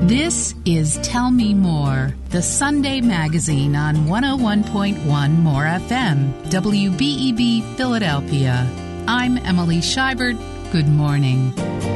This is Tell Me More, the Sunday magazine on 101.1 More FM, WBEB Philadelphia. I'm Emily Scheibert. Good morning.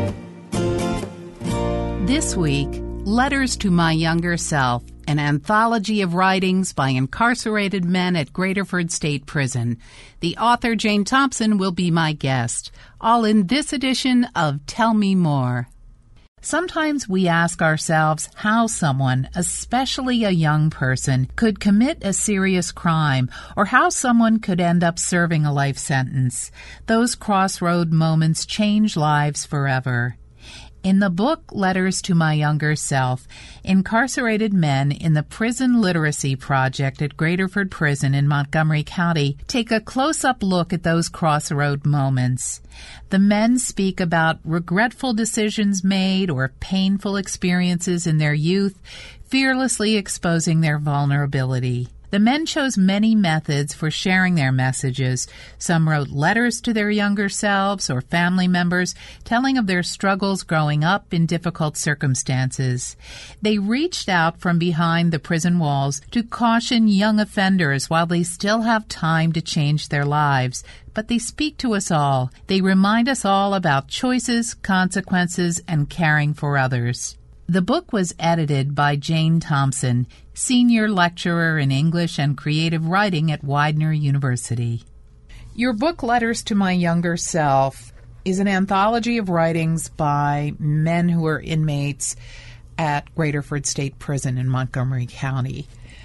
This week, Letters to My Younger Self, an anthology of writings by incarcerated men at Graterford State Prison. The author, Jane Thompson, will be my guest, all in this edition of Tell Me More. Sometimes we ask ourselves how someone, especially a young person, could commit a serious crime, or how someone could end up serving a life sentence. Those crossroad moments change lives forever. In the book Letters to My Younger Self, incarcerated men in the Prison Literacy Project at Graterford Prison in Montgomery County take a close-up look at those crossroad moments. The men speak about regretful decisions made or painful experiences in their youth, fearlessly exposing their vulnerability. The men chose many methods for sharing their messages. Some wrote letters to their younger selves or family members, telling of their struggles growing up in difficult circumstances. They reached out from behind the prison walls to caution young offenders while they still have time to change their lives. But they speak to us all. They remind us all about choices, consequences, and caring for others. The book was edited by Jane Thompson, senior lecturer in English and creative writing at Widener University. Your book, Letters to My Younger Self, is an anthology of writings by men who are inmates at Graterford State Prison in Montgomery County.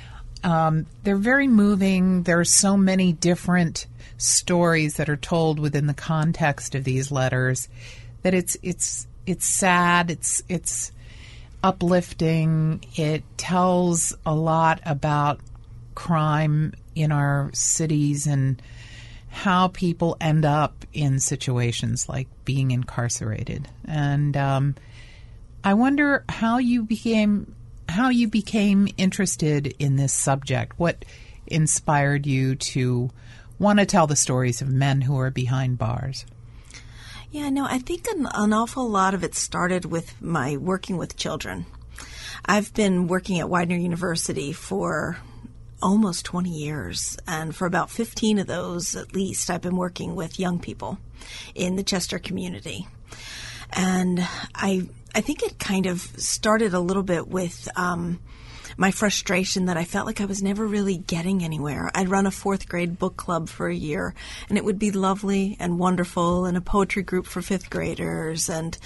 They're very moving. There are so many different stories that are told within the context of these letters that it's sad. It's uplifting. It tells a lot about crime in our cities and how people end up in situations like being incarcerated. And I wonder how you became interested in this subject. What inspired you to want to tell the stories of men who are behind bars? Yeah, no, I think an awful lot of it started with my working with children. I've been working at Widener University for almost 20 years, and for about 15 of those at least, I've been working with young people in the Chester community. And I think it kind of started a little bit with my frustration that I felt like I was never really getting anywhere. I'd run a fourth grade book club for a year, and it would be lovely and wonderful, and a poetry group for fifth graders, and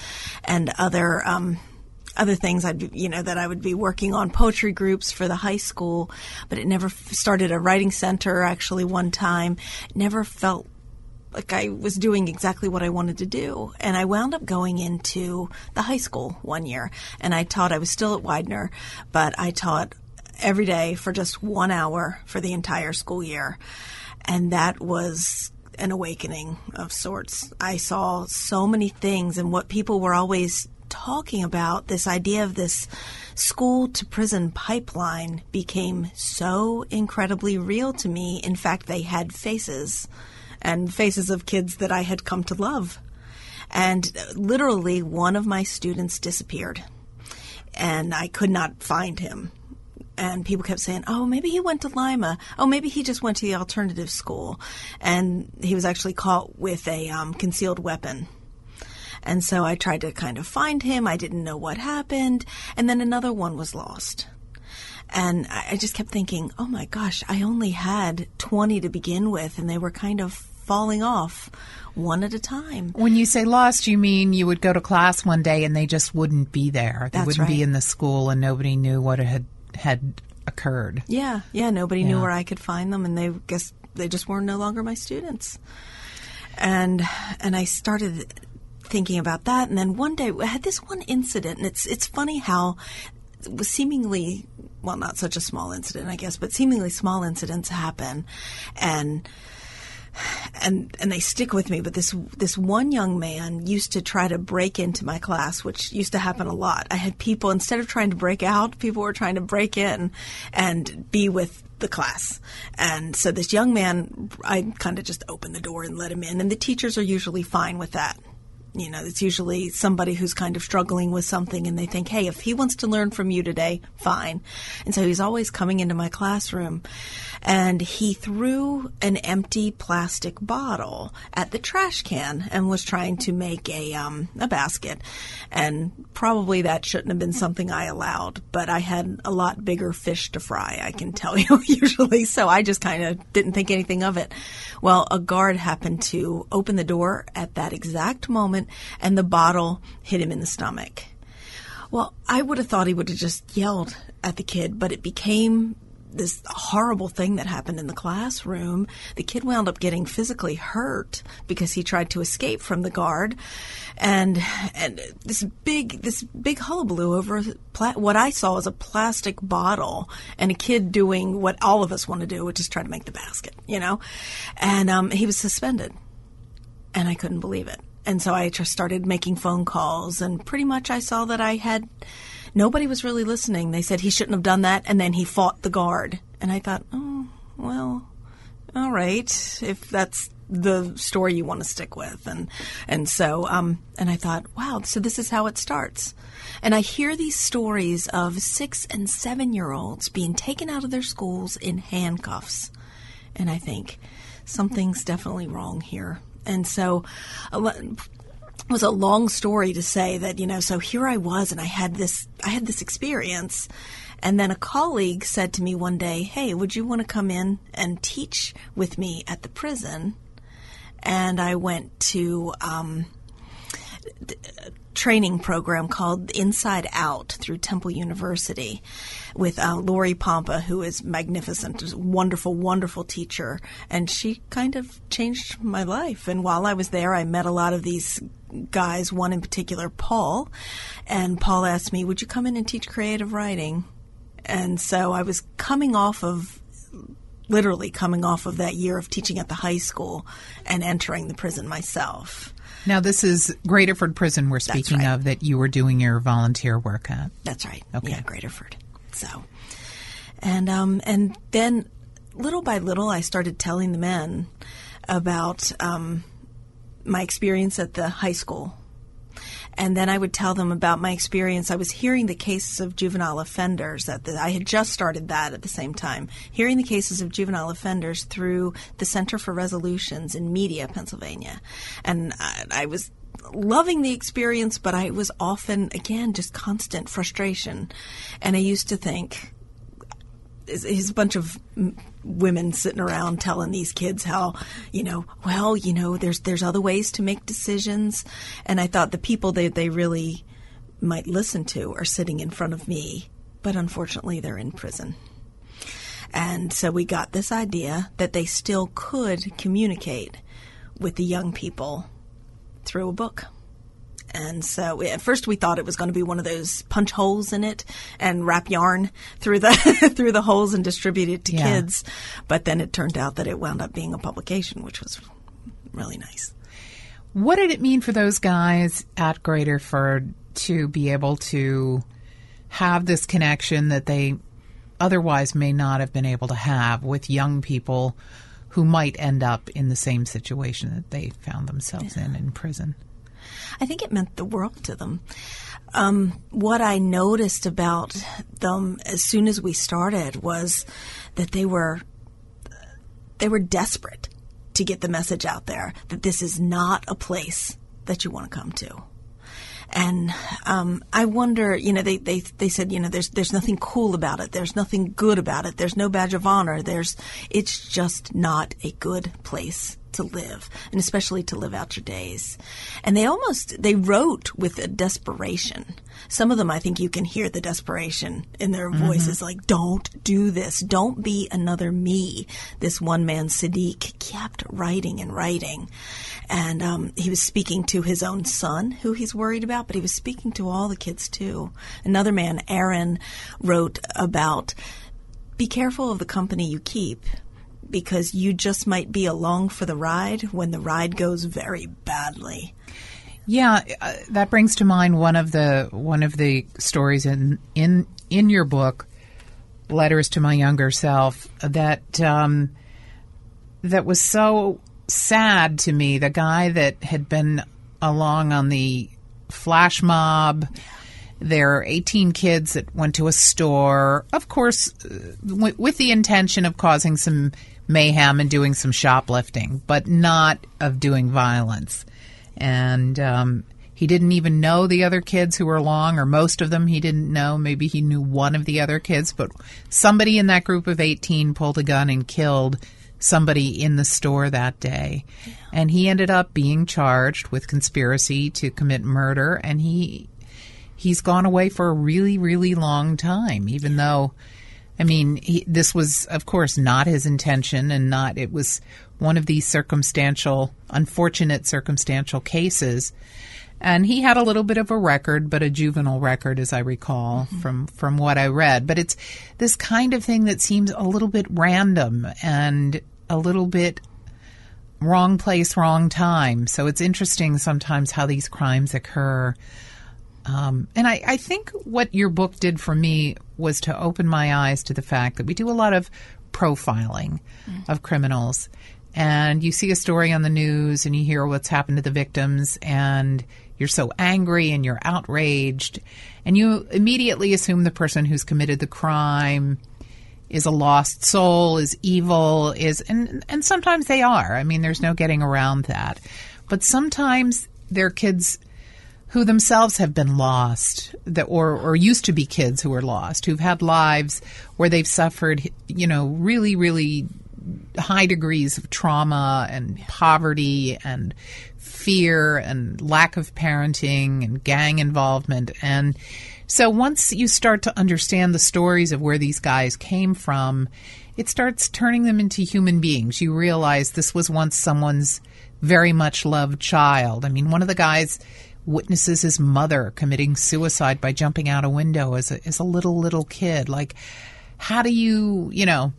other things that I would be working on, poetry groups for the high school, but it never started a writing center actually one time. It never felt like I was doing exactly what I wanted to do. And I wound up going into the high school one year, and I was still at Widener, but I taught every day for just 1 hour for the entire school year. And that was an awakening of sorts. I saw so many things, and what people were always talking about, this idea of this school to prison pipeline, became so incredibly real to me. In fact, they had faces, and faces of kids that I had come to love. And literally one of my students disappeared, and I could not find him. And people kept saying, oh, maybe he went to Lima. Oh, maybe he just went to the alternative school. And he was actually caught with a concealed weapon. And so I tried to kind of find him. I didn't know what happened. And then another one was lost. And I just kept thinking, oh my gosh, I only had 20 to begin with, and they were kind of falling off one at a time. When you say lost, you mean you would go to class one day and they just wouldn't be there. They wouldn't be in the school, and nobody knew what had occurred. Yeah, nobody knew where I could find them, and they just were no longer my students. And I started thinking about that, and then one day I had this one incident, and it's funny how it was seemingly, well, not such a small incident, I guess, but seemingly small incidents happen, and they stick with me. But this one young man used to try to break into my class, which used to happen a lot. I had people, instead of trying to break out, people were trying to break in and be with the class. And so this young man, I kind of just opened the door and let him in, and the teachers are usually fine with that. It's usually somebody who's kind of struggling with something and they think, hey, if he wants to learn from you today, fine. And so he's always coming into my classroom, and he threw an empty plastic bottle at the trash can and was trying to make a basket. And probably that shouldn't have been something I allowed, but I had a lot bigger fish to fry, I can tell you, usually. So I just kind of didn't think anything of it. Well, a guard happened to open the door at that exact moment, and the bottle hit him in the stomach. Well, I would have thought he would have just yelled at the kid, but it became this horrible thing that happened in the classroom. The kid wound up getting physically hurt because he tried to escape from the guard, and this big hullabaloo over what I saw as a plastic bottle, and a kid doing what all of us want to do, which is try to make the basket, And he was suspended, and I couldn't believe it. And so I just started making phone calls, and pretty much I saw that nobody was really listening. They said he shouldn't have done that, and then he fought the guard. And I thought, oh, well, all right, if that's the story you want to stick with. And so I thought, wow, so this is how it starts. And I hear these stories of 6 and 7-year-olds being taken out of their schools in handcuffs. And I think something's definitely wrong here. And so it was a long story to say that, so here I was, and I had this experience. And then a colleague said to me one day, hey, would you want to come in and teach with me at the prison? And I went to a training program called Inside Out through Temple University with Lori Pompa, who is magnificent, a wonderful, wonderful teacher. And she kind of changed my life. And while I was there, I met a lot of these guys, one in particular, Paul. And Paul asked me, would you come in and teach creative writing? And so I was literally coming off of that year of teaching at the high school and entering the prison myself. Now, this is Graterford Prison we're speaking of that you were doing your volunteer work at. That's right. Okay. Yeah, Graterford. So, and then little by little, I started telling the men about my experience at the high school. And then I would tell them about my experience. I was hearing the cases of juvenile offenders. I had just started that at the same time, hearing the cases of juvenile offenders through the Center for Resolutions in Media, Pennsylvania. And I was loving the experience, but I was often, again, just constant frustration. And I used to think, he's a bunch of women sitting around telling these kids how, there's other ways to make decisions. And I thought the people they really might listen to are sitting in front of me, but unfortunately they're in prison. And so we got this idea that they still could communicate with the young people through a book. And so at first we thought it was going to be one of those punch holes in it and wrap yarn through the through the holes and distribute it to kids. But then it turned out that it wound up being a publication, which was really nice. What did it mean for those guys at Graterford to be able to have this connection that they otherwise may not have been able to have with young people who might end up in the same situation that they found themselves in prison? I think it meant the world to them. What I noticed about them as soon as we started was that they were desperate to get the message out there that this is not a place that you want to come to. And I wonder, they said, there's nothing cool about it. There's nothing good about it. There's no badge of honor. It's just not a good place to live, and especially to live out your days. And they wrote with a desperation. Some of them, I think you can hear the desperation in their voices, like, don't do this. Don't be another me. This one man, Sadiq, kept writing and writing. And he was speaking to his own son, who he's worried about, but he was speaking to all the kids too. Another man, Aaron, wrote about, be careful of the company you keep, because you just might be along for the ride when the ride goes very badly. Yeah, that brings to mind one of the stories in your book, Letters to My Younger Self, that was so sad to me. The guy that had been along on the flash mob. There are 18 kids that went to a store, of course, with the intention of causing some mayhem and doing some shoplifting, but not of doing violence. And he didn't even know the other kids who were along, or most of them he didn't know. Maybe he knew one of the other kids, but somebody in that group of 18 pulled a gun and killed somebody in the store that day. Yeah. And he ended up being charged with conspiracy to commit murder, and he's gone away for a really, really long time, even though, I mean, this was, of course, not his intention, and it was one of these unfortunate circumstantial cases. And he had a little bit of a record, but a juvenile record, as I recall, from what I read. But it's this kind of thing that seems a little bit random and a little bit wrong place, wrong time. So it's interesting sometimes how these crimes occur. And I think what your book did for me was to open my eyes to the fact that we do a lot of profiling of criminals. And you see a story on the news and you hear what's happened to the victims, and you're so angry and you're outraged. And you immediately assume the person who's committed the crime is a lost soul, is evil, and sometimes they are. I mean, there's no getting around that. But sometimes they're kids who themselves have been lost, or used to be kids who were lost, who've had lives where they've suffered, really, really high degrees of trauma and poverty and fear and lack of parenting and gang involvement. And so once you start to understand the stories of where these guys came from, it starts turning them into human beings. You realize this was once someone's very much loved child. I mean, one of the guys witnesses his mother committing suicide by jumping out a window as a little kid. Like, how do you,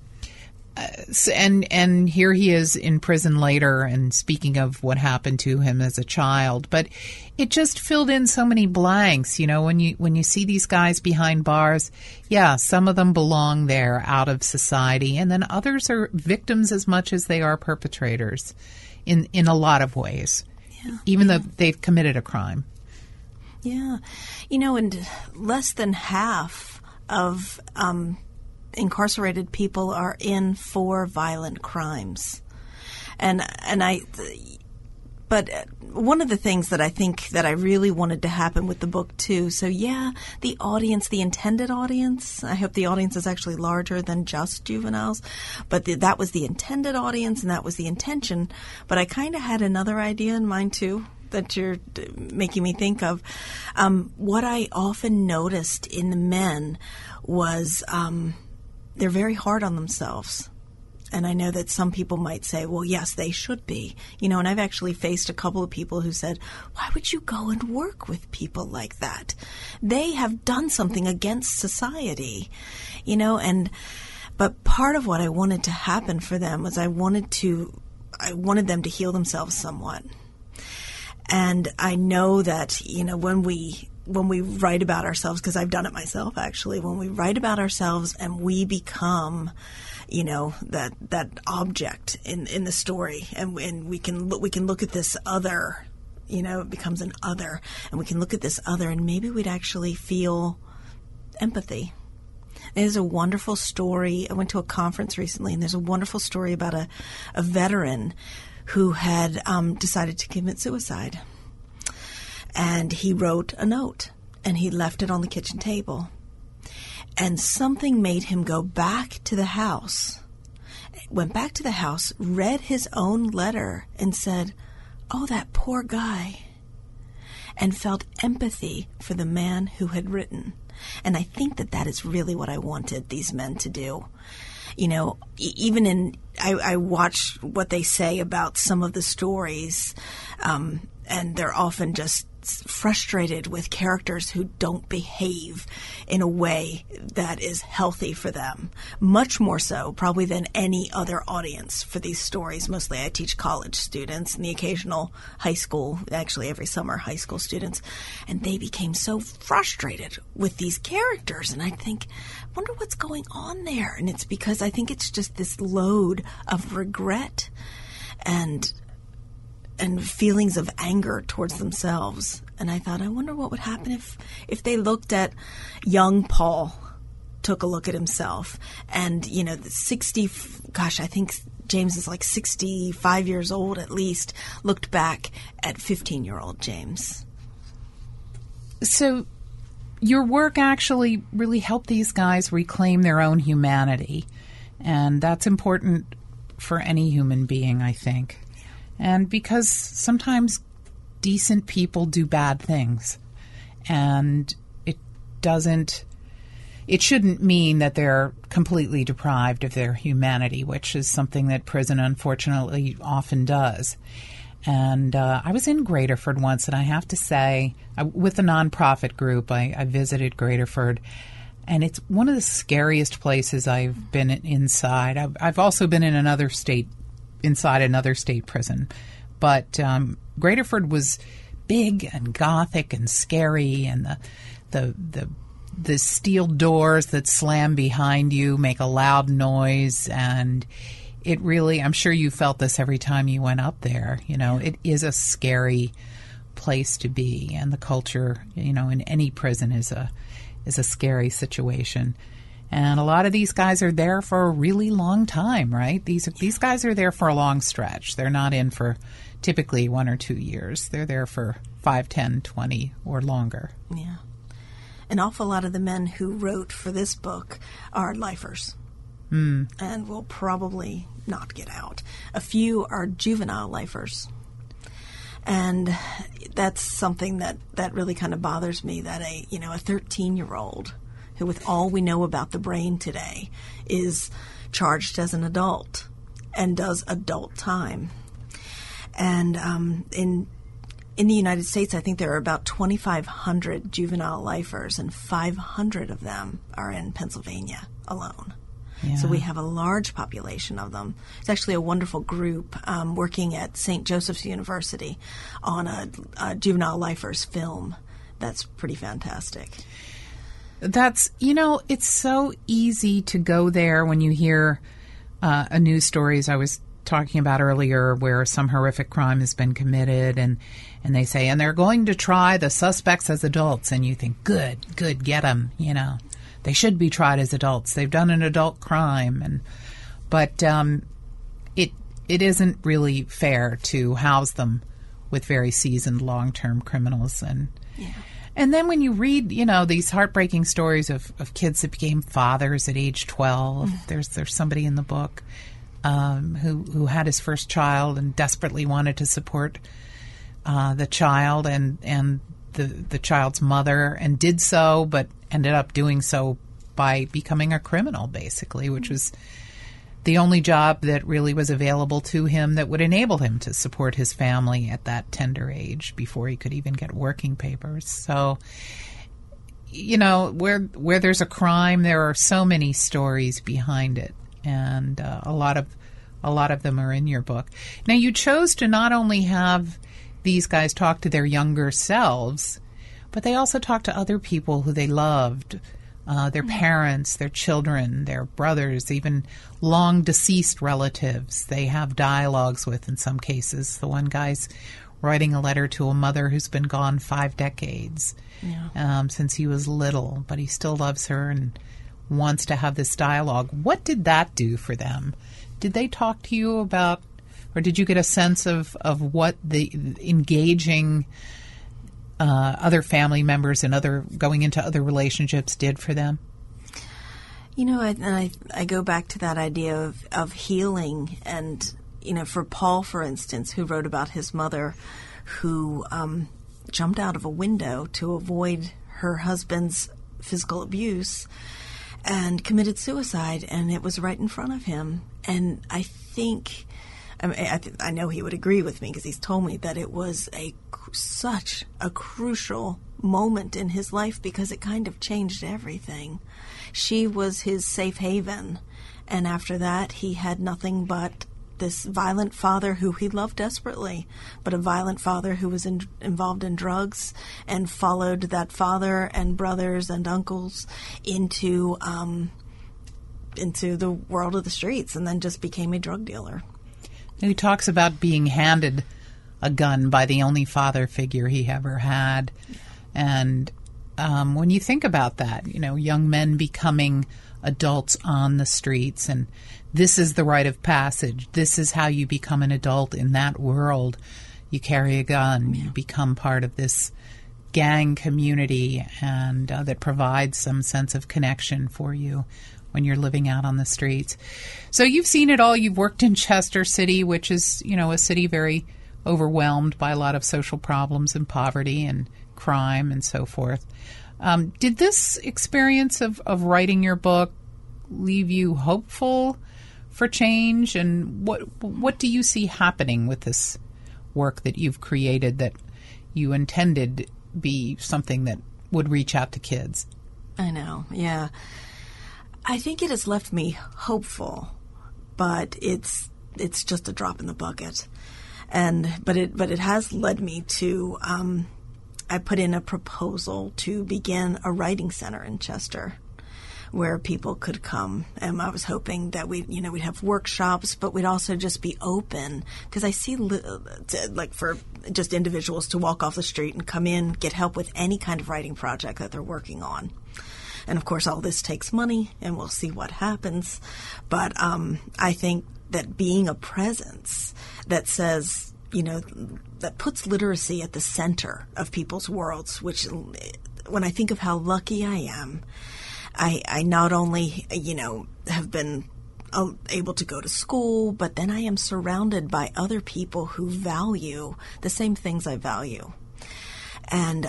and here he is in prison later, and speaking of what happened to him as a child. But it just filled in so many blanks. When you see these guys behind bars, yeah, some of them belong there out of society, and then others are victims as much as they are perpetrators in a lot of ways. Yeah. Even though they've committed a crime. Yeah. And less than half of incarcerated people are in for violent crimes. But one of the things that I think that I really wanted to happen with the book too, so yeah, the audience, the intended audience, I hope the audience is actually larger than just juveniles, but that was the intended audience and that was the intention. But I kind of had another idea in mind too that you're making me think of. What I often noticed in the men was they're very hard on themselves. And I know that some people might say, well, yes, they should be. And I've actually faced a couple of people who said, why would you go and work with people like that? They have done something against society, but part of what I wanted to happen for them was I wanted them to heal themselves somewhat. And I know that, when we write about ourselves, because I've done it myself actually, when we write about ourselves and we become that object in the story, and we can look at this other, it becomes an other, and we can look at this other and maybe we'd actually feel empathy. There's a wonderful story. I went to a conference recently, and there's a wonderful story about a veteran who had decided to commit suicide. And he wrote a note, and he left it on the kitchen table. And something made him go back to the house, went back to the house, read his own letter, and said, oh, that poor guy, and felt empathy for the man who had written. And I think that is really what I wanted these men to do. Even I watch what they say about some of the stories, and they're often just frustrated with characters who don't behave in a way that is healthy for them. Much more so, probably, than any other audience for these stories. Mostly I teach college students and the occasional high school, actually every summer, high school students. And they became so frustrated with these characters. And I think, wonder what's going on there. And it's because I think it's just this load of regret and feelings of anger towards themselves. And I thought, I wonder what would happen if they looked at young Paul, took a look at himself, and, the 60, gosh, I think James is like 65 years old at least, looked back at 15-year-old James. So your work actually really helped these guys reclaim their own humanity, and that's important for any human being, I think. And because sometimes decent people do bad things, and it shouldn't mean that they're completely deprived of their humanity, which is something that prison unfortunately often does. And I was in Graterford once, and I have to say, with a nonprofit group, I visited Graterford, and it's one of the scariest places I've been inside. I've also been in inside another state prison, but Graterford was big and gothic and scary, and the steel doors that slam behind you make a loud noise, and it really, I'm sure you felt this every time you went up there. It is a scary place to be, and the culture, in any prison is a scary situation. And a lot of these guys are there for a really long time, right? These guys are there for a long stretch. They're not in for typically 1 or 2 years. They're there for 5, 10, 20 or longer. Yeah. An awful lot of the men who wrote for this book are lifers and will probably not get out. A few are juvenile lifers. And that's something that really kind of bothers me, that a 13-year-old who, with all we know about the brain today, is charged as an adult and does adult time. And in the United States, I think there are about 2,500 juvenile lifers, and 500 of them are in Pennsylvania alone. Yeah. So we have a large population of them. It's actually a wonderful group working at St. Joseph's University on a juvenile lifers film. That's pretty fantastic. That's, it's so easy to go there when you hear a news story, as I was talking about earlier, where some horrific crime has been committed, and they say, and they're going to try the suspects as adults, and you think, good, get them, They should be tried as adults. They've done an adult crime, but it isn't really fair to house them with very seasoned long-term criminals. And then when you read, these heartbreaking stories of kids that became fathers at age 12, there's somebody in the book who had his first child and desperately wanted to support the child and the child's mother, and did so, but ended up doing so by becoming a criminal, basically, which was the only job that really was available to him that would enable him to support his family at that tender age before he could even get working papers. So, where there's a crime, there are so many stories behind it, and a lot of them are in your book. Now, you chose to not only have these guys talk to their younger selves, but they also talk to other people who they loved, their parents, their children, their brothers, even long deceased relatives. They have dialogues with, in some cases. The one guy's writing a letter to a mother who's been gone 5 decades since he was little, but he still loves her and wants to have this dialogue. What did that do for them? Did they talk to you about, or did you get a sense of what the engaging other family members and going into other relationships did for them? I go back to that idea of healing, and for Paul, for instance, who wrote about his mother who jumped out of a window to avoid her husband's physical abuse and committed suicide, and it was right in front of him. And I think, I know he would agree with me because he's told me that it was such a crucial moment in his life because it kind of changed everything. She was his safe haven, and after that he had nothing but this violent father who he loved desperately, but a violent father who was involved in drugs, and followed that father and brothers and uncles into the world of the streets, and then just became a drug dealer. He talks about being handed a gun by the only father figure he ever had. And when you think about that, young men becoming adults on the streets, and this is the rite of passage. This is how you become an adult in that world. You carry a gun. You become part of this gang community, and that provides some sense of connection for you when you're living out on the streets. So you've seen it all. You've worked in Chester City, which is, a city very overwhelmed by a lot of social problems and poverty and crime and so forth. Did this experience of writing your book leave you hopeful for change? And what do you see happening with this work that you've created that you intended be something that would reach out to kids? I know, yeah. I think it has left me hopeful, but it's just a drop in the bucket. But it has led me to I put in a proposal to begin a writing center in Chester where people could come. And I was hoping that we'd have workshops, but we'd also just be open, because I see like for just individuals to walk off the street and come in, get help with any kind of writing project that they're working on. And of course, all this takes money, and we'll see what happens. But I think that being a presence that says, that puts literacy at the center of people's worlds, which when I think of how lucky I am, I not only, have been able to go to school, but then I am surrounded by other people who value the same things I value. And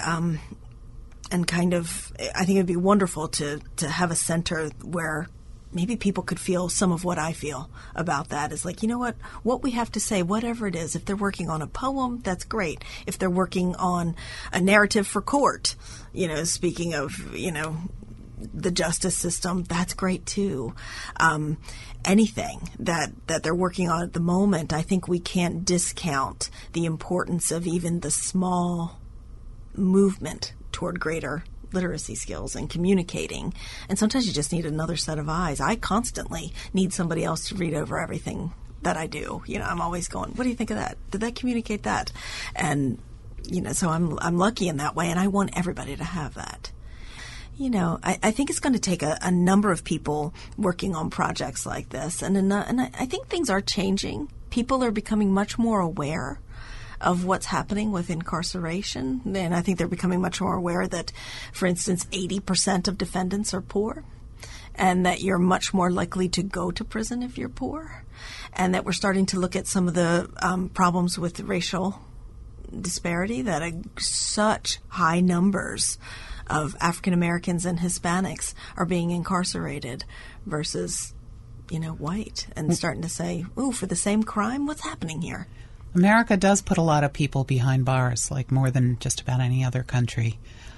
kind of, I think it'd be wonderful to have a center where maybe people could feel some of what I feel about that. Is like, what we have to say, whatever it is, if they're working on a poem, that's great. If they're working on a narrative for court, speaking of, the justice system, that's great too. Anything that they're working on at the moment, I think we can't discount the importance of even the small movement toward greater literacy skills and communicating. And sometimes you just need another set of eyes. I constantly need somebody else to read over everything that I do. I'm always going, what do you think of that? Did that communicate that? And, so I'm lucky in that way, and I want everybody to have that. I think it's going to take a number of people working on projects like this. And I think things are changing. People are becoming much more aware of what's happening with incarceration. And I think they're becoming much more aware that, for instance, 80% of defendants are poor, and that you're much more likely to go to prison if you're poor, and that we're starting to look at some of the problems with racial disparity, that such high numbers of African Americans and Hispanics are being incarcerated versus, white, and starting to say, ooh, for the same crime, what's happening here? America does put a lot of people behind bars, like more than just about any other country.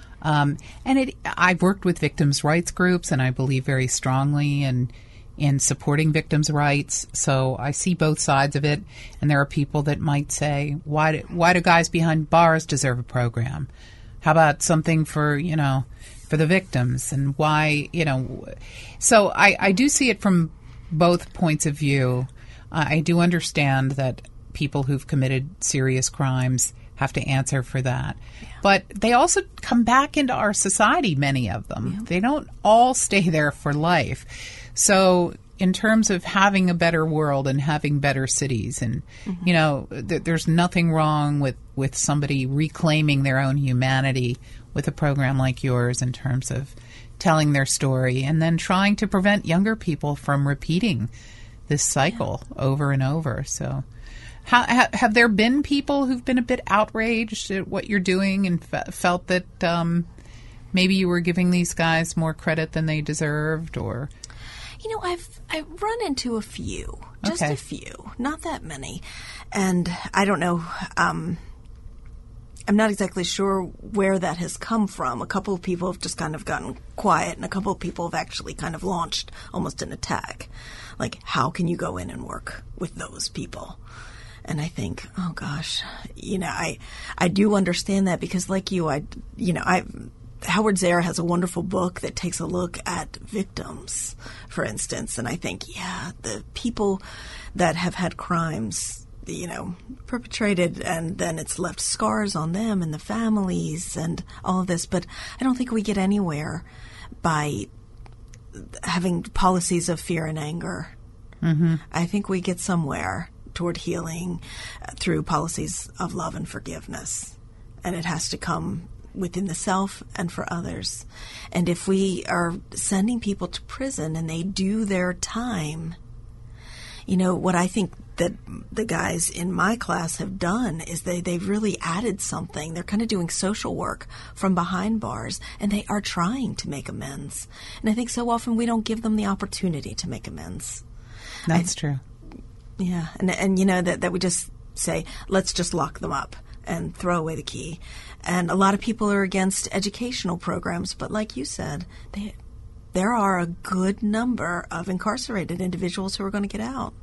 I've worked with victims' rights groups, and I believe very strongly in supporting victims' rights. So I see both sides of it, and there are people that might say, why do guys behind bars deserve a program? How about something for the victims? And why, So I do see it from both points of view. I do understand that people who've committed serious crimes have to answer for that. Yeah. But they also come back into our society, many of them. Yeah. They don't all stay there for life. So in terms of having a better world and having better cities, and, there's nothing wrong with somebody reclaiming their own humanity with a program like yours in terms of telling their story and then trying to prevent younger people from repeating this cycle over and over. So have there been people who've been a bit outraged at what you're doing and felt that maybe you were giving these guys more credit than they deserved? Or I've run into a few, just a few, not that many, and I don't know. I'm not exactly sure where that has come from. A couple of people have just kind of gotten quiet, and a couple of people have actually kind of launched almost an attack. Like, how can you go in and work with those people? And I think, oh gosh, I do understand that, because like you, Howard Zara has a wonderful book that takes a look at victims, for instance. And I think, the people that have had crimes perpetrated, and then it's left scars on them and the families and all of this. But I don't think we get anywhere by having policies of fear and anger. Mm-hmm. I think we get somewhere toward healing through policies of love and forgiveness. And it has to come within the self and for others. And if we are sending people to prison and they do their time, what I think that the guys in my class have done is they've really added something. They're kind of doing social work from behind bars, and they are trying to make amends. And I think so often we don't give them the opportunity to make amends. That's true. Yeah. And that we just say, let's just lock them up and throw away the key. And a lot of people are against educational programs, but like you said, there are a good number of incarcerated individuals who are going to get out.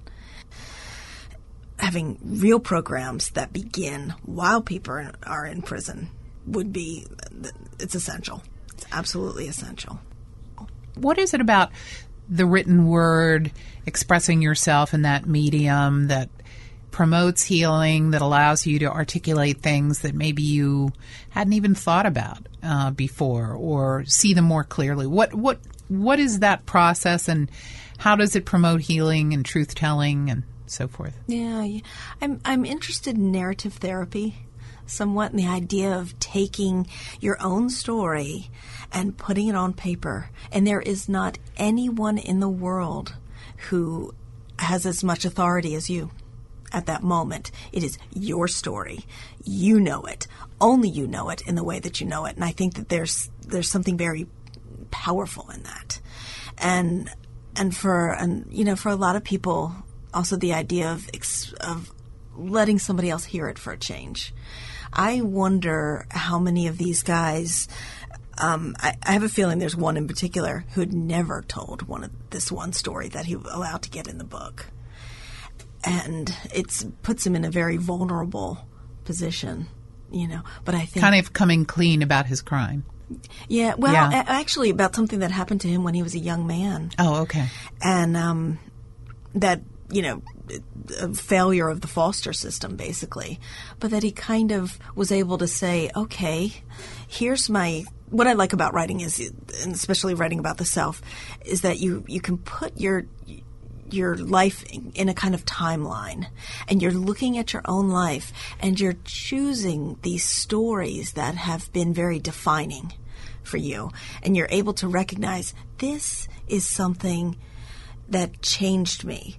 Having real programs that begin while people are in prison it's essential. It's absolutely essential. What is it about the written word, expressing yourself in that medium that promotes healing, that allows you to articulate things that maybe you hadn't even thought about before, or see them more clearly? What is that process, and how does it promote healing and truth-telling and so forth? Yeah, I'm interested in narrative therapy somewhat, in the idea of taking your own story and putting it on paper. And there is not anyone in the world who has as much authority as you at that moment. It is your story. You know it. Only you know it in the way that you know it. And I think that there's something very powerful in that. And for a lot of people, also the idea of letting somebody else hear it for a change. I wonder how many of these guys, I have a feeling there's one in particular who had never told this one story that he allowed to get in the book. And it puts him in a very vulnerable position, but I think... Kind of coming clean about his crime. Yeah, well, actually about something that happened to him when he was a young man. Oh, okay. And that, a failure of the foster system, basically. But that he kind of was able to say, okay, here's what I like about writing is, and especially writing about the self, is that you can put your life in a kind of timeline, and you're looking at your own life, and you're choosing these stories that have been very defining for you, and you're able to recognize this is something that changed me.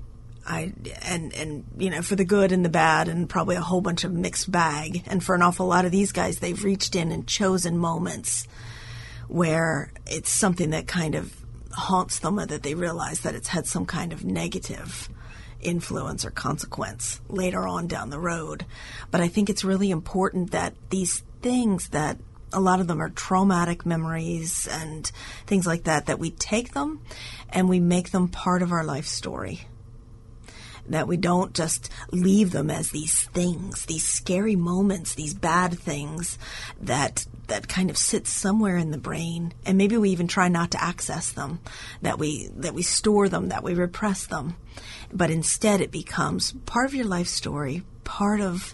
For the good and the bad, and probably a whole bunch of mixed bag. And for an awful lot of these guys, they've reached in and chosen moments where it's something that kind of haunts them, or that they realize that it's had some kind of negative influence or consequence later on down the road. But I think it's really important that these things, that a lot of them are traumatic memories and things like that, that we take them and we make them part of our life story. That we don't just leave them as these things, these scary moments, these bad things that kind of sit somewhere in the brain, and maybe we even try not to access them, that we store them, that we repress them. But instead it becomes part of your life story, part of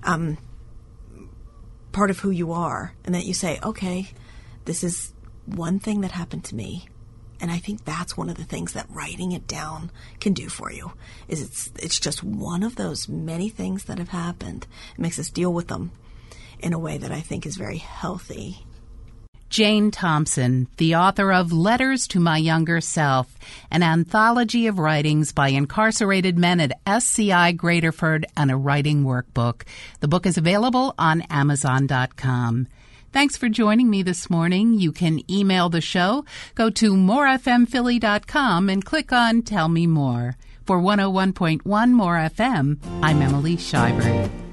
who you are, and that you say, okay, this is one thing that happened to me. And I think that's one of the things that writing it down can do for you, is it's just one of those many things that have happened. It makes us deal with them in a way that I think is very healthy. Jane Thompson, the author of Letters to My Younger Self, an anthology of writings by incarcerated men at SCI Graterford, and a writing workbook. The book is available on Amazon.com. Thanks for joining me this morning. You can email the show. Go to morefmphilly.com and click on Tell Me More. For 101.1 More FM, I'm Emily Shivert.